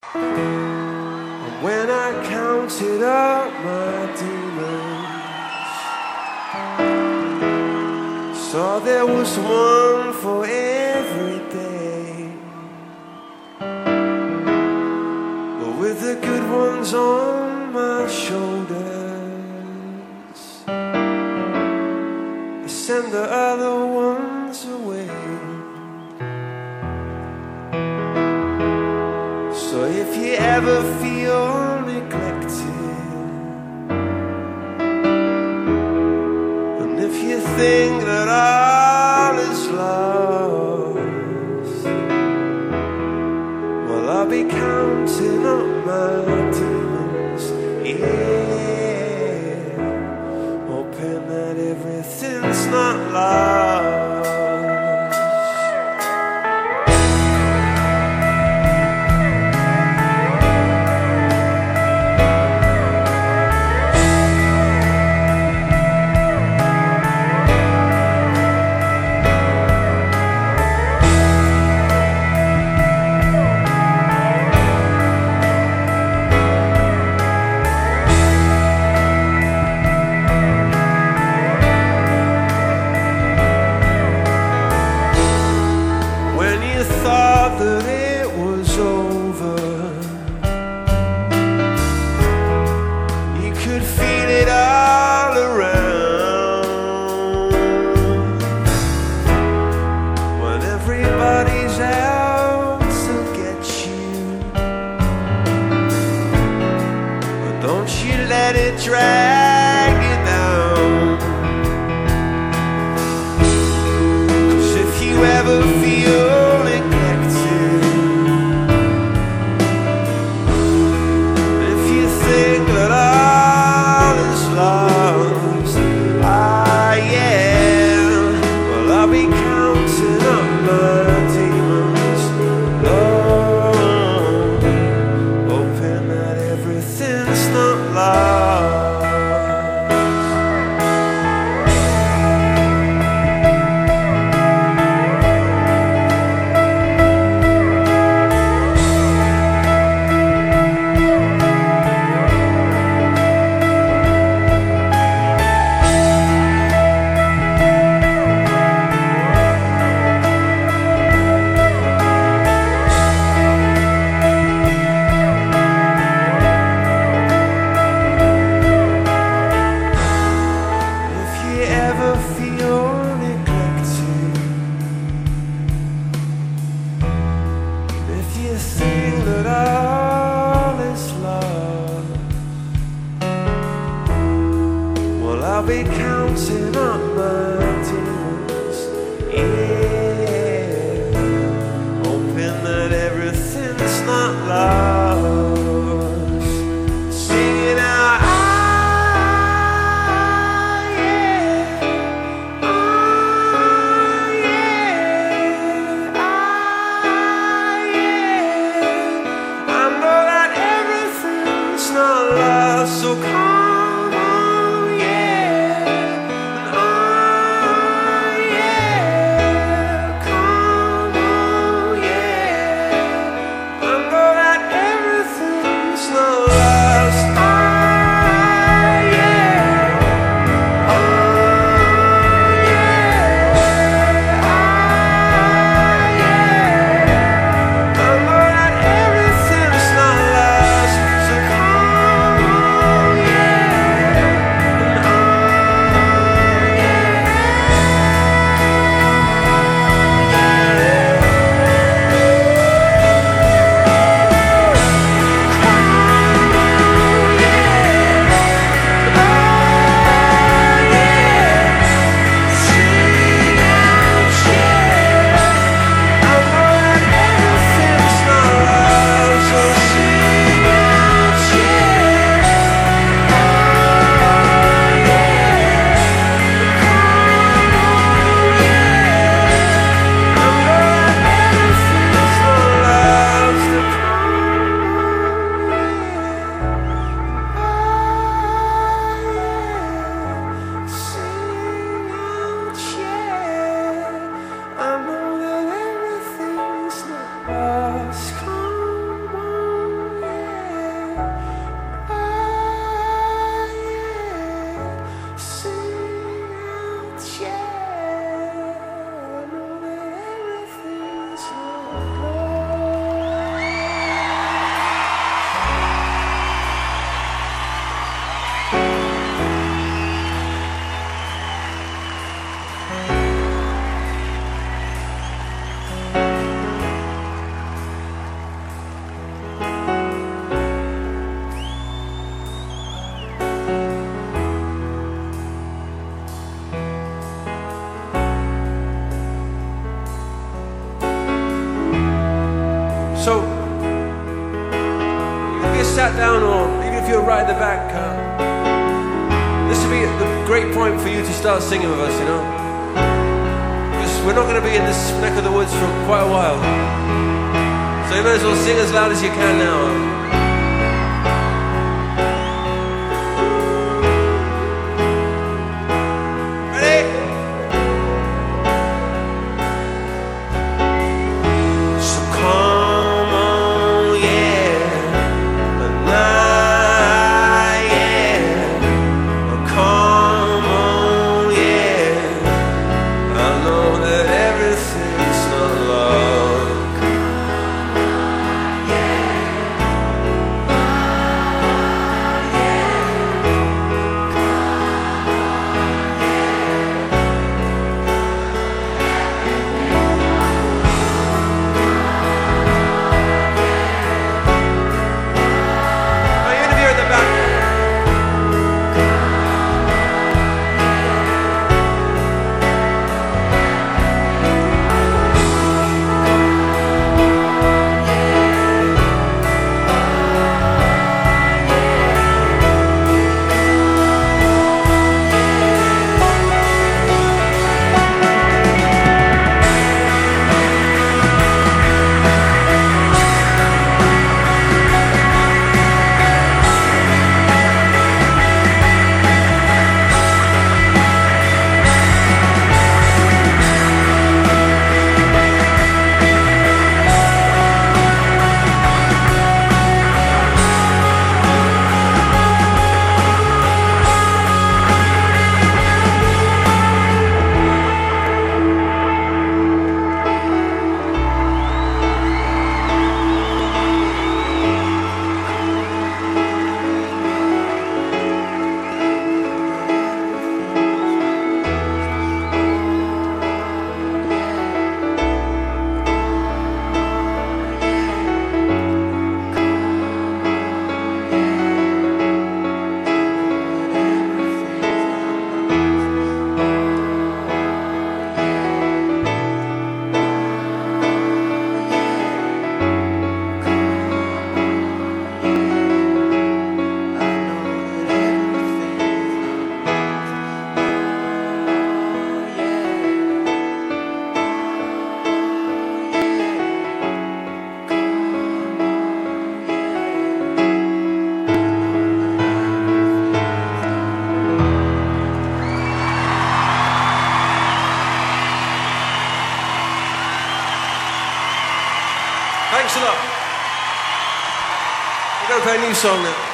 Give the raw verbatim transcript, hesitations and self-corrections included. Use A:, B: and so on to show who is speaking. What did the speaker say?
A: And when I counted up my demons, saw there was one for every day, but with the good ones on my shoulders, I send the other ones away. So if you ever feel neglected, and if you think that all is lost, well, I'll be counting up my demons, yeah, hoping that everything's not lost. That it was over, you could feel it all around. When everybody's out to get you, but don't you let it drag you down. 'Cause if you ever feel that all is lost, ah yeah, well, I'll be counting up my demons, Lord, hoping that everything's not lost. That all is lost, well, I'll be counting up my demons, yeah, hoping that everything's not lost, singing out, ah, yeah, ah, yeah, ah, so come on, yeah, oh yeah, come on, yeah, I know that everything's not lost, oh yeah, oh yeah, oh yeah, I know that everything's not lost, so come on, yeah.
B: sat down or even if you're right at the back, uh, this would be the great point for you to start singing with us, you know? Because we're not going to be in this neck of the woods for quite a while. So you might as well sing as loud as you can now. Thanks a lot. We're going to play a new song now.